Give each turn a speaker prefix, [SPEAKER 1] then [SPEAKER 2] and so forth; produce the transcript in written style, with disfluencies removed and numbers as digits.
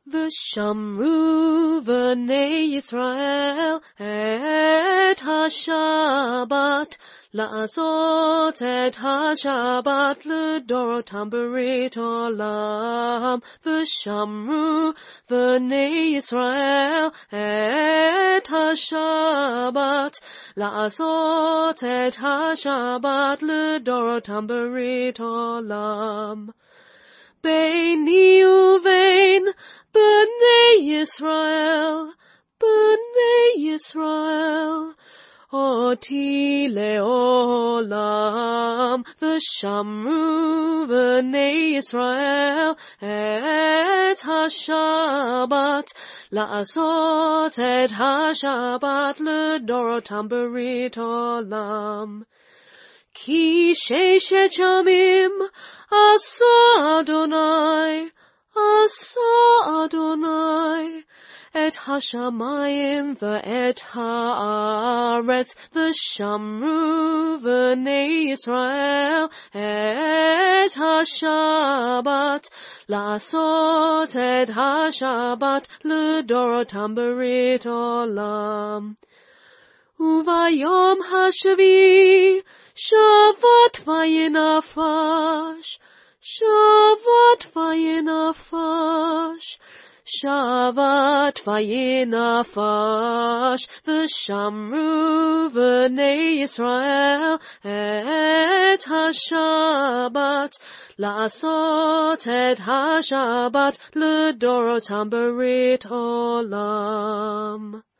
[SPEAKER 1] ושמרו בני ישראל את השבת, לעשות את השבת לדורותם ברית עולם. ושמרו בני ישראל את השבת, לעשות את השבת לדורותם ברית עולם. ביני ובין בני ישראל, אותי לעולם. ושמרו בני ישראל את השבת, לעשות את השבת לדורותם ברית עולם. כי ששת ימים עשה אדוני את השמיים ואת הארץ. ושמרו בני ישראל את השבת, לעשות את השבת לדורותם ברית עולם. וביום השביעי שבת וינפש, שבת וינפש. ושמרו בני ישראל את השבת, לעשות את השבת לדורותם ברית עולם.